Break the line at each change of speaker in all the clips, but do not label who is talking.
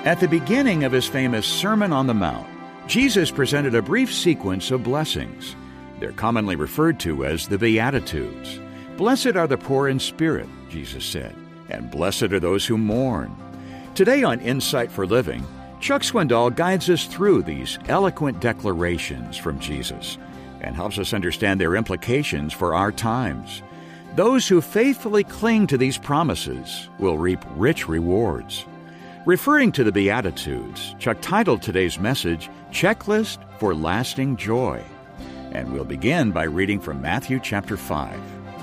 At the beginning of his famous Sermon on the Mount, Jesus presented a brief sequence of blessings. They're commonly referred to as the Beatitudes. Blessed are the poor in spirit, Jesus said, and blessed are those who mourn. Today on Insight for Living, Chuck Swindoll guides us through these eloquent declarations from Jesus and helps us understand their implications for our times. Those who faithfully cling to these promises will reap rich rewards. Referring to the Beatitudes, Chuck titled today's message, Checklist for Lasting Joy. And we'll begin by reading from Matthew chapter 5.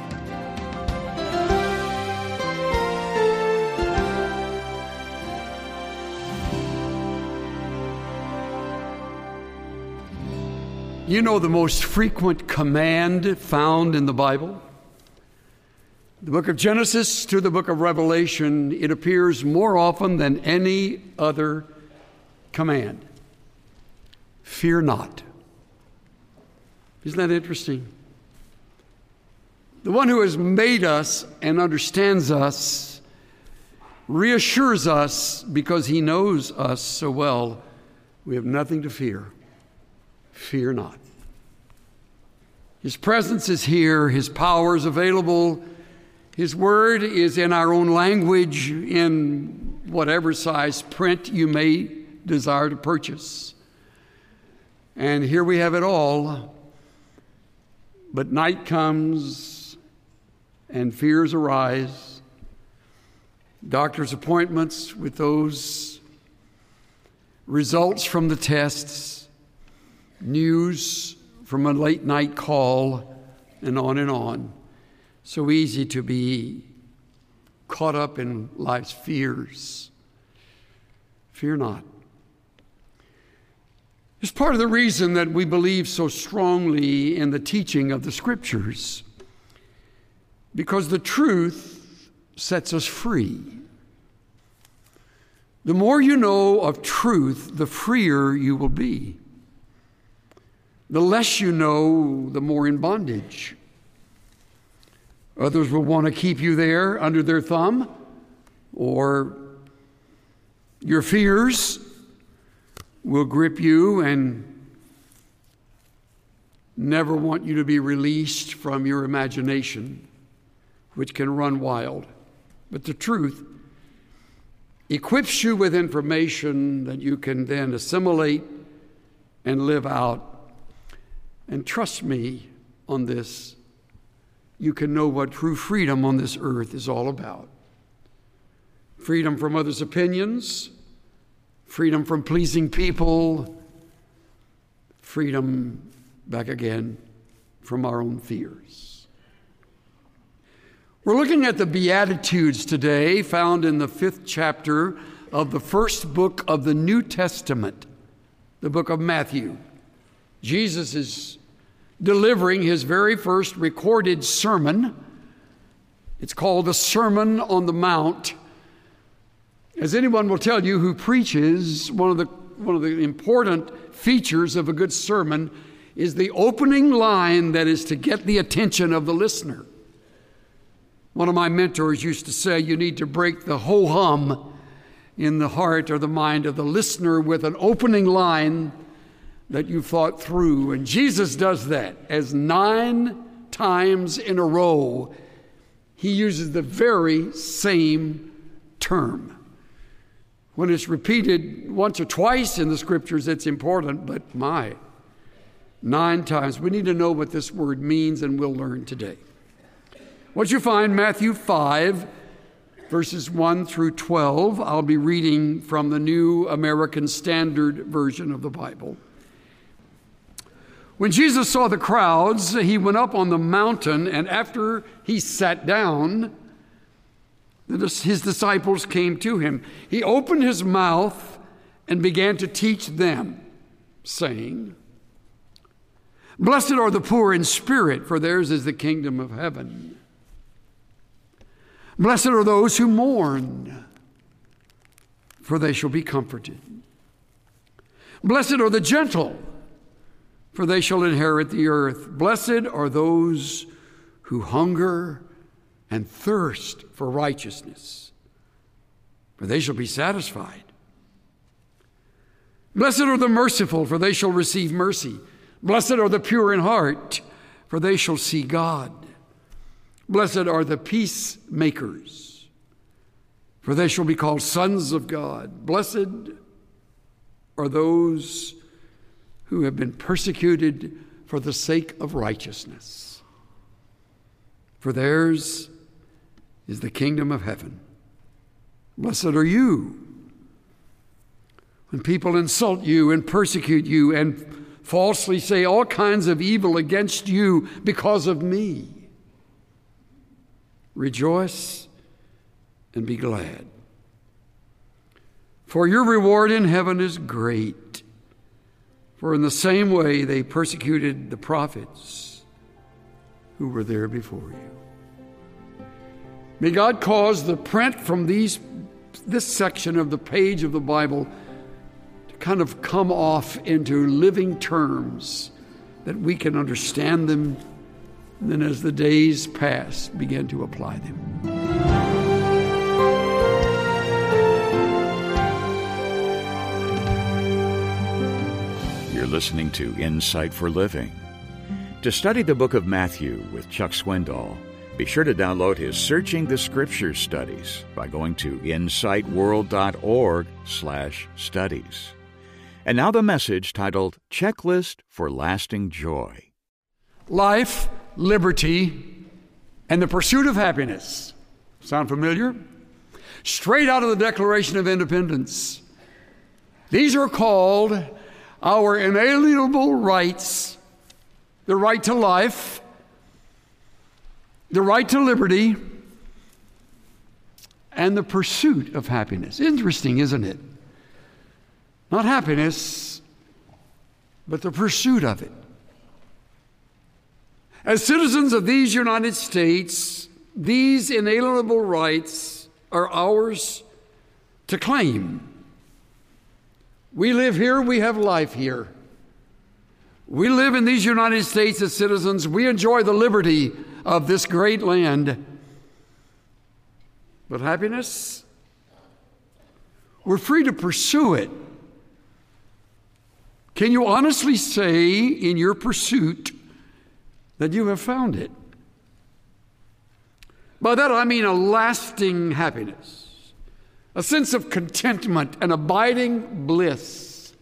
You know the most frequent command found in the Bible? The book of Genesis to the book of Revelation, it appears more often than any other command. Fear not. Isn't that interesting? The one who has made us and understands us reassures us because he knows us so well. We have nothing to fear. Fear not. His presence is here. His power is available. His word is in our own language, in whatever size print you may desire to purchase. And here we have it all. But night comes and fears arise. Doctor's appointments with those results from the tests, news from a late night call, and on and on. So easy to be caught up in life's fears. Fear not. It's part of the reason that we believe so strongly in the teaching of the Scriptures, because the truth sets us free. The more you know of truth, the freer you will be. The less you know, the more in bondage. Others will want to keep you there under their thumb, or your fears will grip you and never want you to be released from your imagination, which can run wild. But the truth equips you with information that you can then assimilate and live out. And trust me on this, you can know what true freedom on this earth is all about. Freedom from others' opinions, freedom from pleasing people, freedom, back again, from our own fears. We're looking at the Beatitudes today, found in the 5th chapter of the first book of the New Testament, the book of Matthew. Jesus is delivering his very first recorded sermon. It's called the Sermon on the Mount. As anyone will tell you who preaches, one of the important features of a good sermon is the opening line that is to get the attention of the listener. One of my mentors used to say, you need to break the ho-hum in the heart or the mind of the listener with an opening line that you've thought through. And Jesus does that. As 9 times in a row, he uses the very same term. When it's repeated once or twice in the Scriptures, it's important, but 9 times. We need to know what this word means, and we'll learn today. What you find, Matthew 5, verses 1 through 12. I'll be reading from the New American Standard Version of the Bible. When Jesus saw the crowds, he went up on the mountain, and after he sat down, his disciples came to him. He opened his mouth and began to teach them, saying, Blessed are the poor in spirit, for theirs is the kingdom of heaven. Blessed are those who mourn, for they shall be comforted. Blessed are the gentle, for they shall inherit the earth. Blessed are those who hunger and thirst for righteousness, for they shall be satisfied. Blessed are the merciful, for they shall receive mercy. Blessed are the pure in heart, for they shall see God. Blessed are the peacemakers, for they shall be called sons of God. Blessed are those who have been persecuted for the sake of righteousness, for theirs is the kingdom of heaven. Blessed are you when people insult you and persecute you and falsely say all kinds of evil against you because of me. Rejoice and be glad, for your reward in heaven is great. For in the same way they persecuted the prophets who were there before you. May God cause the print from this section of the page of the Bible to kind of come off into living terms that we can understand them, and then as the days pass, begin to apply them.
You're listening to Insight for Living. To study the book of Matthew with Chuck Swindoll, be sure to download his Searching the Scriptures studies by going to insightworld.org/studies. And now the message titled Checklist for Lasting Joy.
Life, liberty, and the pursuit of happiness. Sound familiar? Straight out of the Declaration of Independence. These are called our inalienable rights: the right to life, the right to liberty, and the pursuit of happiness. Interesting, isn't it? Not happiness, but the pursuit of it. As citizens of these United States, these inalienable rights are ours to claim. We live here, we have life here. We live in these United States as citizens. We enjoy the liberty of this great land. But happiness, we're free to pursue it. Can you honestly say in your pursuit that you have found it? By that I mean a lasting happiness, a sense of contentment and abiding bliss,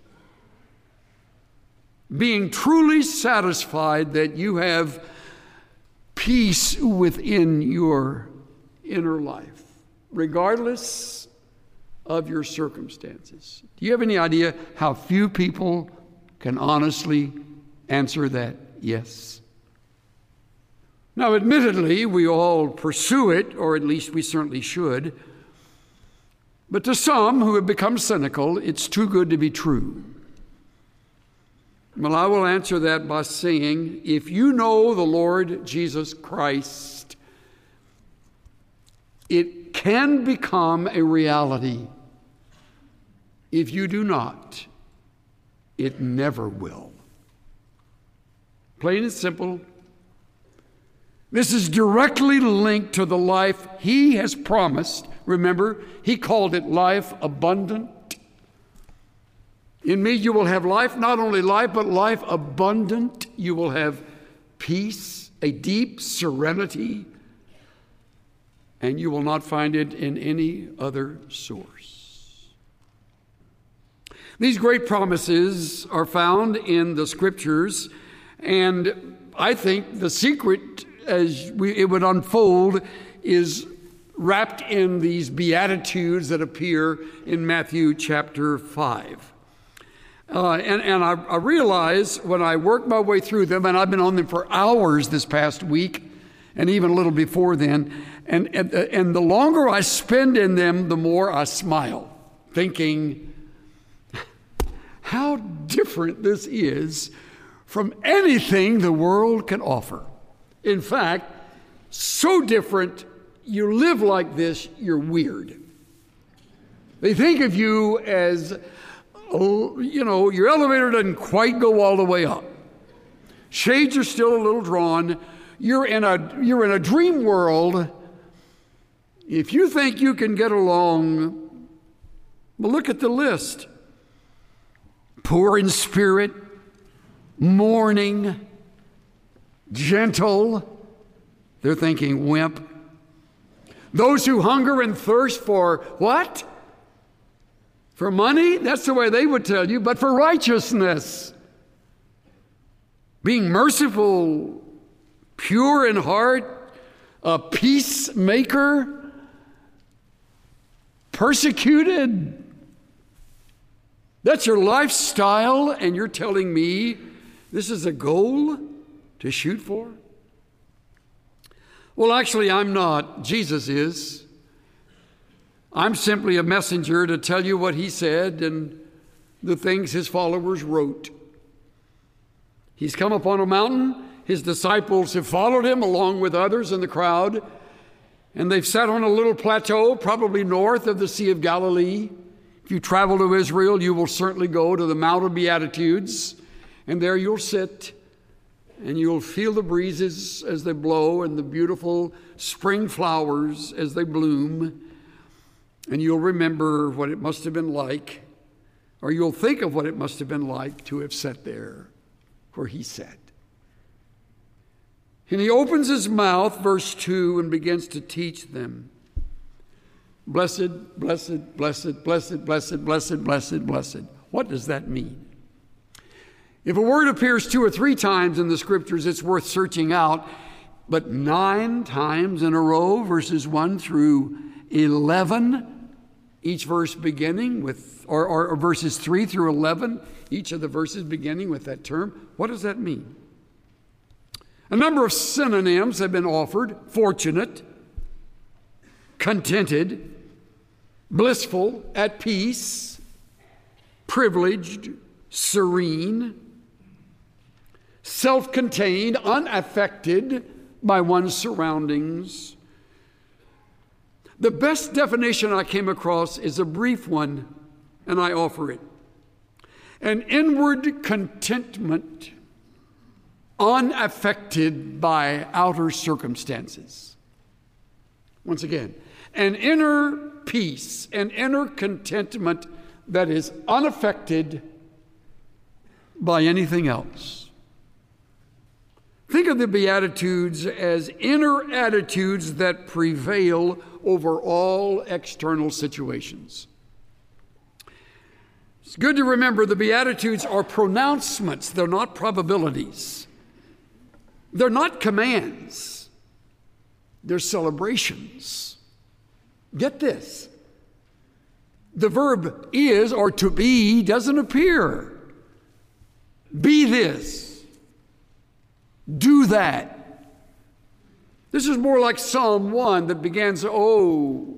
being truly satisfied that you have peace within your inner life, regardless of your circumstances. Do you have any idea how few people can honestly answer that yes? Now, admittedly, we all pursue it, or at least we certainly should. But to some who have become cynical, it's too good to be true. Well, I will answer that by saying, if you know the Lord Jesus Christ, it can become a reality. If you do not, it never will. Plain and simple. This is directly linked to the life He has promised. Remember, He called it life abundant. In me you will have life, not only life, but life abundant. You will have peace, a deep serenity, and you will not find it in any other source. These great promises are found in the Scriptures, and I think the secret, as it would unfold, is wrapped in these Beatitudes that appear in Matthew chapter 5. And I realize when I work my way through them, and I've been on them for hours this past week, and even a little before then, and the longer I spend in them, the more I smile, thinking how different this is from anything the world can offer. In fact, so different, you live like this, you're weird. They think of you as, your elevator doesn't quite go all the way up. Shades are still a little drawn. You're in a dream world. If you think you can get along, well, look at the list. poor in spirit, mourning, gentle. They're thinking wimp. Those who hunger and thirst for what? For money? That's the way they would tell you, but for righteousness. Being merciful, pure in heart, a peacemaker, persecuted. That's your lifestyle, and you're telling me this is a goal to shoot for? Well, actually, I'm not. Jesus is. I'm simply a messenger to tell you what he said and the things his followers wrote. He's come upon a mountain. His disciples have followed him along with others in the crowd, and they've sat on a little plateau, probably north of the Sea of Galilee. If you travel to Israel, you will certainly go to the Mount of Beatitudes, and there you'll sit, and you'll feel the breezes as they blow and the beautiful spring flowers as they bloom, and you'll remember what it must have been like, or you'll think of what it must have been like to have sat there where he sat. And he opens his mouth, verse 2, and begins to teach them. Blessed, blessed, blessed, blessed, blessed, blessed, blessed, blessed. What does that mean? If a word appears 2 or 3 times in the scriptures, it's worth searching out. But 9 times in a row, verses 1 through 11, each verse beginning with, or verses 3 through 11, each of the verses beginning with that term. What does that mean? A number of synonyms have been offered: fortunate, contented, blissful, at peace, privileged, serene, self-contained, unaffected by one's surroundings. The best definition I came across is a brief one, and I offer it. An inward contentment unaffected by outer circumstances. Once again, an inner peace, an inner contentment that is unaffected by anything else. Think of the Beatitudes as inner attitudes that prevail over all external situations. It's good to remember the Beatitudes are pronouncements. They're not probabilities. They're not commands. They're celebrations. Get this. The verb is or to be doesn't appear. Be this. Do that. This is more like Psalm 1 that begins, oh,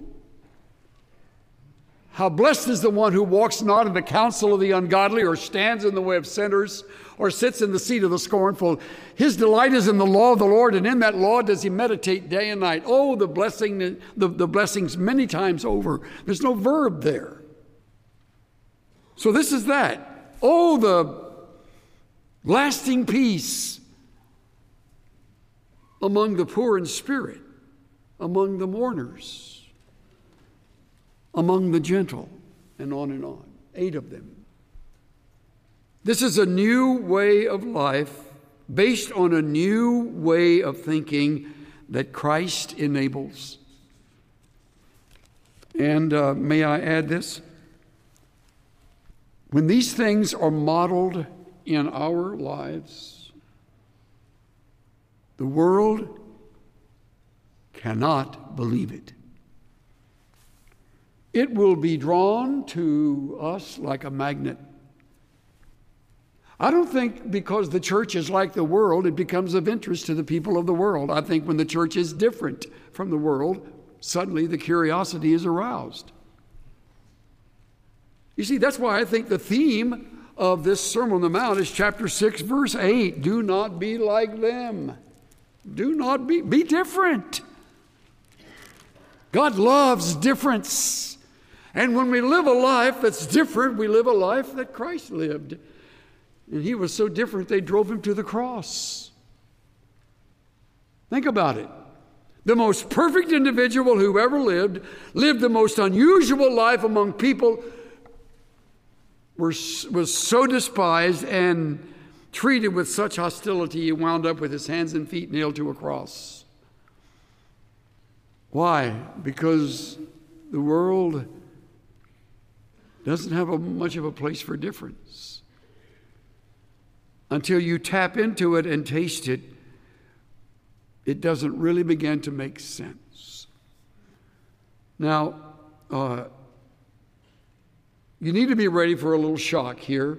how blessed is the one who walks not in the counsel of the ungodly, or stands in the way of sinners, or sits in the seat of the scornful. His delight is in the law of the Lord, and in that law does he meditate day and night. Oh, the blessing, the blessings many times over. There's no verb there. So this is that. Oh, the lasting peace among the poor in spirit, among the mourners, among the gentle, and on and on. 8 of them. This is a new way of life based on a new way of thinking that Christ enables. And may I add this? When these things are modeled in our lives, the world cannot believe it. It will be drawn to us like a magnet. I don't think because the church is like the world, it becomes of interest to the people of the world. I think when the church is different from the world, suddenly the curiosity is aroused. You see, that's why I think the theme of this Sermon on the Mount is chapter 6, verse 8. Do not be like them. Do not be different. God loves difference. And when we live a life that's different, we live a life that Christ lived. And he was so different, they drove him to the cross. Think about it. The most perfect individual who ever lived the most unusual life among people was so despised and treated with such hostility, he wound up with his hands and feet nailed to a cross. Why? Because the world doesn't have much of a place for difference. Until you tap into it and taste it, it doesn't really begin to make sense. Now, you need to be ready for a little shock here.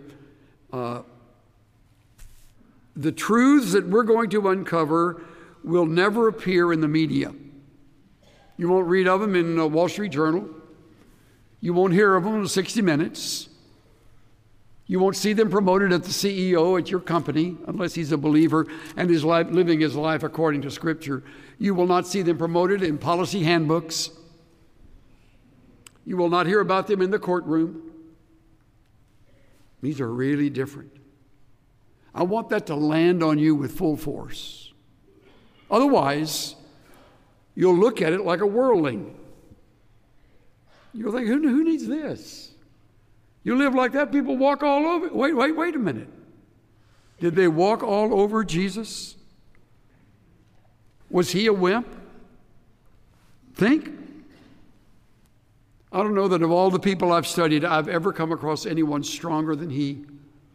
The truths that we're going to uncover will never appear in the media. You won't read of them in the Wall Street Journal. You won't hear of them in 60 Minutes. You won't see them promoted at the CEO at your company unless he's a believer and is living his life according to Scripture. You will not see them promoted in policy handbooks. You will not hear about them in the courtroom. These are really different. I want that to land on you with full force. Otherwise, you'll look at it like a worldling. You'll think, who needs this? You live like that, people walk all over. Wait a minute. Did they walk all over Jesus? Was he a wimp? Think. I don't know that of all the people I've studied, I've ever come across anyone stronger than he.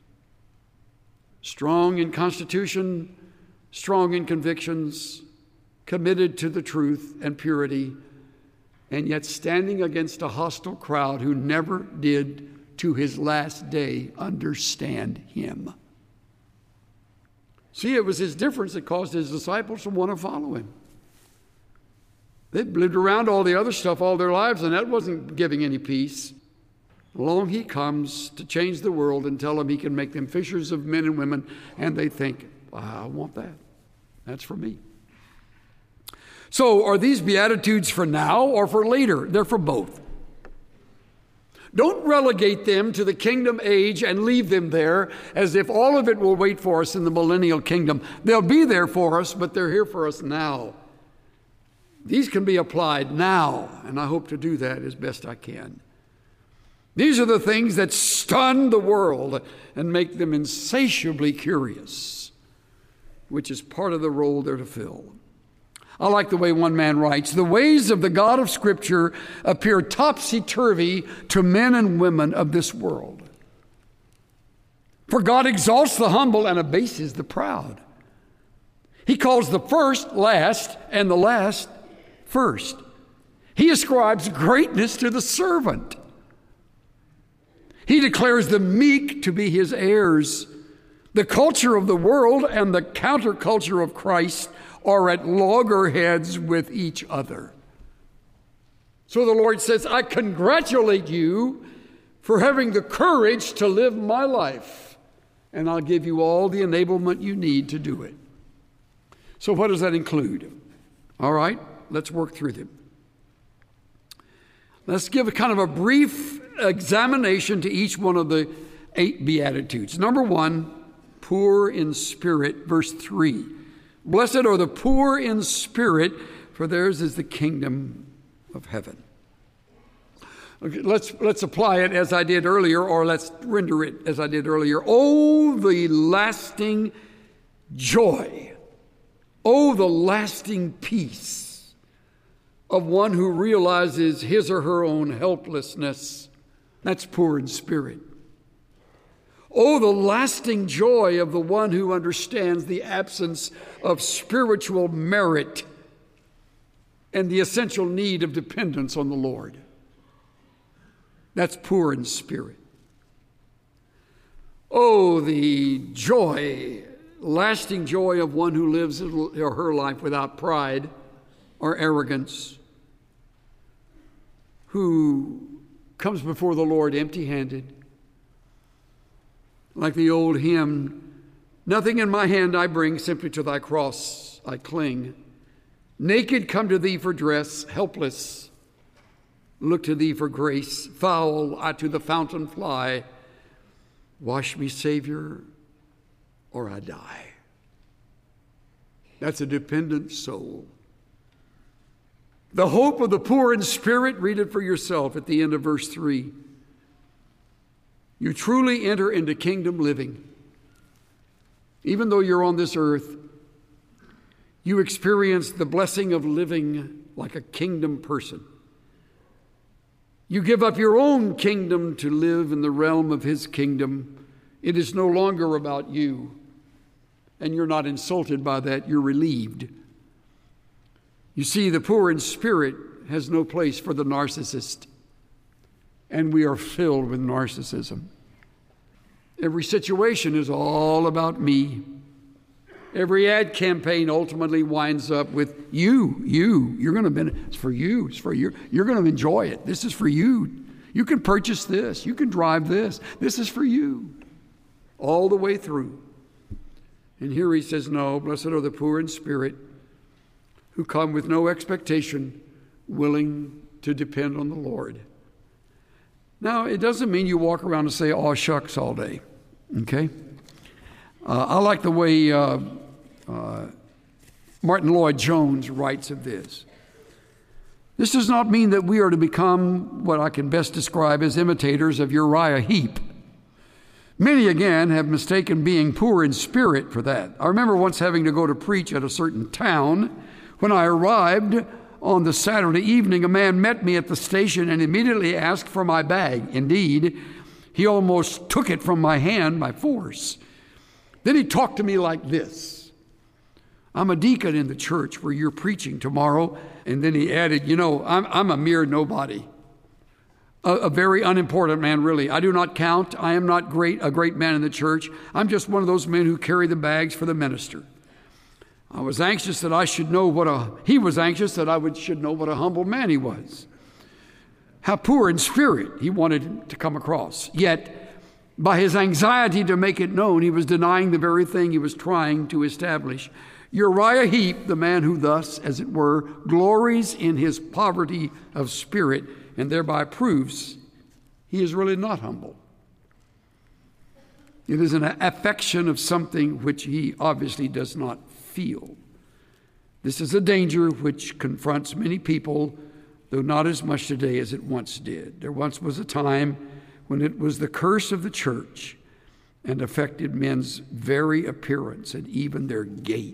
Strong in constitution, strong in convictions, committed to the truth and purity, and yet standing against a hostile crowd who never did, to his last day, understand him. See, it was his difference that caused his disciples to want to follow him. They'd lived around all the other stuff all their lives, and that wasn't giving any peace. Along he comes to change the world and tell them he can make them fishers of men and women, and they think, I want that. That's for me. So are these Beatitudes for now or for later? They're for both. Don't relegate them to the kingdom age and leave them there as if all of it will wait for us in the millennial kingdom. They'll be there for us, but they're here for us now. These can be applied now, and I hope to do that as best I can. These are the things that stun the world and make them insatiably curious, which is part of the role they're to fill. I like the way one man writes, the ways of the God of Scripture appear topsy-turvy to men and women of this world. For God exalts the humble and abases the proud. He calls the first last and the last first. He ascribes greatness to the servant. He declares the meek to be his heirs. The culture of the world and the counterculture of Christ are at loggerheads with each other. So the Lord says, I congratulate you for having the courage to live my life, and I'll give you all the enablement you need to do it. So what does that include? All right, let's work through them. Let's give a kind of a brief examination to each one of the 8 Beatitudes. Number 1, poor in spirit, verse 3. Blessed are the poor in spirit, for theirs is the kingdom of heaven. Okay, let's apply it as I did earlier, or let's render it as I did earlier. Oh, the lasting joy. Oh, the lasting peace of one who realizes his or her own helplessness. That's poor in spirit. Oh, the lasting joy of the one who understands the absence of spiritual merit and the essential need of dependence on the Lord. That's poor in spirit. Oh, the joy, lasting joy of one who lives his or her life without pride or arrogance, who comes before the Lord empty-handed. Like the old hymn, nothing in my hand I bring, simply to thy cross I cling. Naked come to thee for dress, helpless look to thee for grace. Foul I to the fountain fly. Wash me, Savior, or I die. That's a dependent soul. The hope of the poor in spirit, read it for yourself at the end of verse 3. you truly enter into kingdom living. Even though you're on this earth, you experience the blessing of living like a kingdom person. You give up your own kingdom to live in the realm of His kingdom. It is no longer about you, and you're not insulted by that. You're relieved. You see, the poor in spirit has no place for the narcissist, and we are filled with narcissism. Every situation is all about me. Every ad campaign ultimately winds up with you. You're going to benefit. It's for you. It's for you. You're going to enjoy it. This is for you. You can purchase this. You can drive this. This is for you. All the way through. And here he says, no, blessed are the poor in spirit, who come with no expectation, willing to depend on the Lord. Now, it doesn't mean you walk around and say, "aw, shucks," all day. Okay? I like the way Martin Lloyd-Jones writes of this. This does not mean that we are to become what I can best describe as imitators of Uriah Heep. Many, again, have mistaken being poor in spirit for that. I remember once having to go to preach at a certain town. When I arrived on the Saturday evening, a man met me at the station and immediately asked for my bag. Indeed, he almost took it from my hand by force. Then he talked to me like this: "I'm a deacon in the church where you're preaching tomorrow." And then he added, I'm a mere nobody. A very unimportant man, really. I do not count. I am not a great man in the church. I'm just one of those men who carry the bags for the minister. I was anxious that I should know he was anxious that I should know what a humble man he was. How poor in spirit he wanted to come across. Yet, by his anxiety to make it known, he was denying the very thing he was trying to establish. Uriah Heep, the man who thus, as it were, glories in his poverty of spirit and thereby proves he is really not humble. It is an affection of something which he obviously does not feel. This is a danger which confronts many people, though not as much today as it once did. There once was a time when it was the curse of the church and affected men's very appearance and even their gait.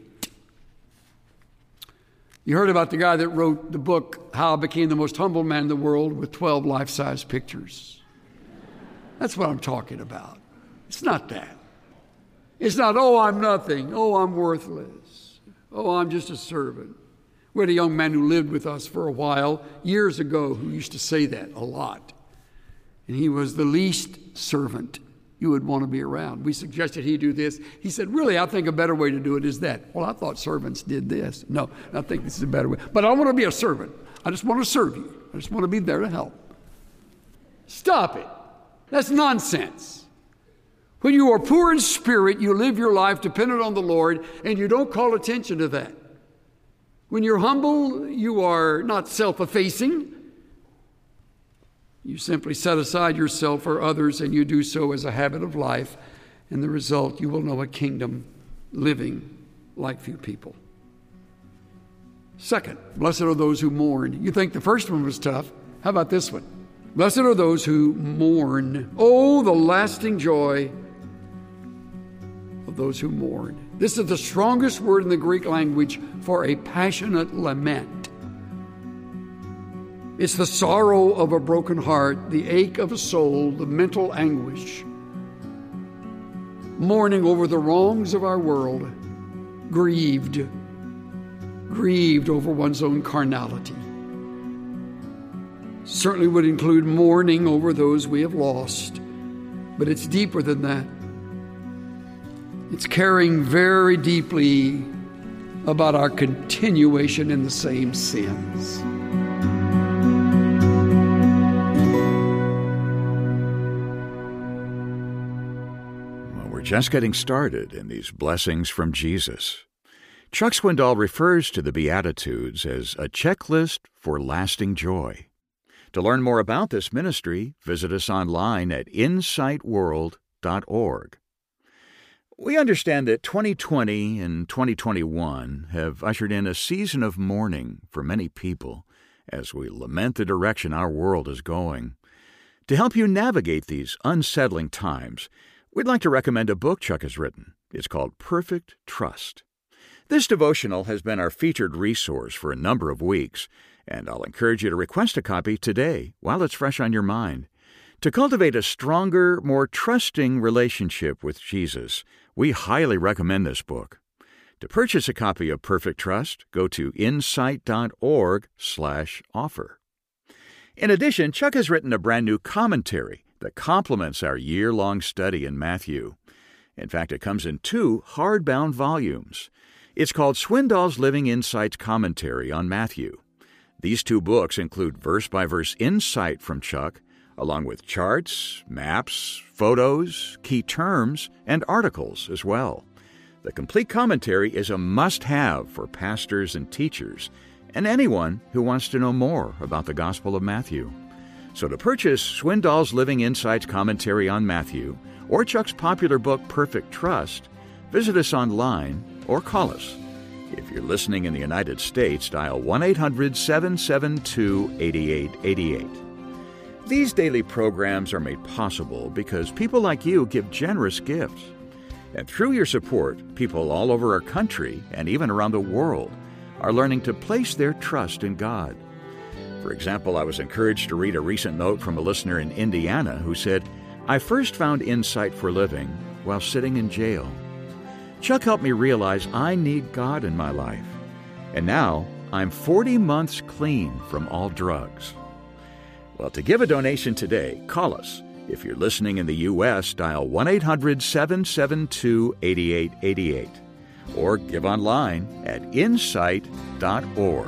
You heard about the guy that wrote the book, How I Became the Most Humble Man in the World, with 12 life-size pictures. That's what I'm talking about. It's not that. It's not, I'm nothing. I'm worthless. I'm just a servant. We had a young man who lived with us for a while, years ago, who used to say that a lot. And he was the least servant you would want to be around. We suggested he do this. He said, really, I think a better way to do it is that. Well, I thought servants did this. No, I think this is a better way. But I want to be a servant. I just want to serve you. I just want to be there to help. Stop it. That's nonsense. When you are poor in spirit, you live your life dependent on the Lord, and you don't call attention to that. When you're humble, you are not self-effacing. You simply set aside yourself for others, and you do so as a habit of life. And the result, you will know a kingdom living like few people. Second, blessed are those who mourn. You think the first one was tough. How about this one? Blessed are those who mourn. Oh, the lasting joy of those who mourn. This is the strongest word in the Greek language for a passionate lament. It's the sorrow of a broken heart, the ache of a soul, the mental anguish. Mourning over the wrongs of our world, grieved over one's own carnality. Certainly would include mourning over those we have lost, but it's deeper than that. It's caring very deeply about our continuation in the same sins.
Just getting started in these blessings from Jesus. Chuck Swindoll refers to the Beatitudes as a checklist for lasting joy. To learn more about this ministry, visit us online at insightworld.org. We understand that 2020 and 2021 have ushered in a season of mourning for many people as we lament the direction our world is going. To help you navigate these unsettling times, we'd like to recommend a book Chuck has written. It's called Perfect Trust. This devotional has been our featured resource for a number of weeks, and I'll encourage you to request a copy today while it's fresh on your mind. To cultivate a stronger, more trusting relationship with Jesus, we highly recommend this book. To purchase a copy of Perfect Trust, go to insight.org/offer. In addition, Chuck has written a brand new commentary that complements our year-long study in Matthew. In fact, it comes in 2 hardbound volumes. It's called Swindoll's Living Insights Commentary on Matthew. These 2 books include verse-by-verse insight from Chuck, along with charts, maps, photos, key terms, and articles as well. The complete commentary is a must-have for pastors and teachers, and anyone who wants to know more about the Gospel of Matthew. So to purchase Swindoll's Living Insights Commentary on Matthew, or Chuck's popular book Perfect Trust, visit us online or call us. If you're listening in the United States, dial 1-800-772-8888. These daily programs are made possible because people like you give generous gifts. And through your support, people all over our country and even around the world are learning to place their trust in God. For example, I was encouraged to read a recent note from a listener in Indiana who said, "I first found Insight for Living while sitting in jail. Chuck helped me realize I need God in my life. And now I'm 40 months clean from all drugs." Well, to give a donation today, call us. If you're listening in the U.S., dial 1-800-772-8888 or give online at insight.org.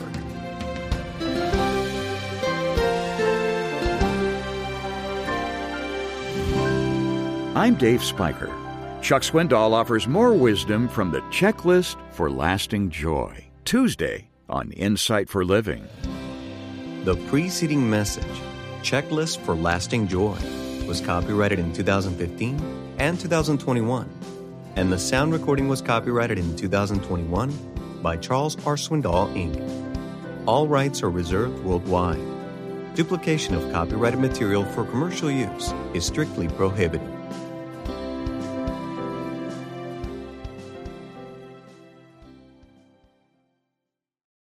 I'm Dave Spiker. Chuck Swindoll offers more wisdom from the Checklist for Lasting Joy, Tuesday on Insight for Living.
The preceding message, Checklist for Lasting Joy, was copyrighted in 2015 and 2021, and the sound recording was copyrighted in 2021 by Charles R. Swindoll, Inc. All rights are reserved worldwide. Duplication of copyrighted material for commercial use is strictly prohibited.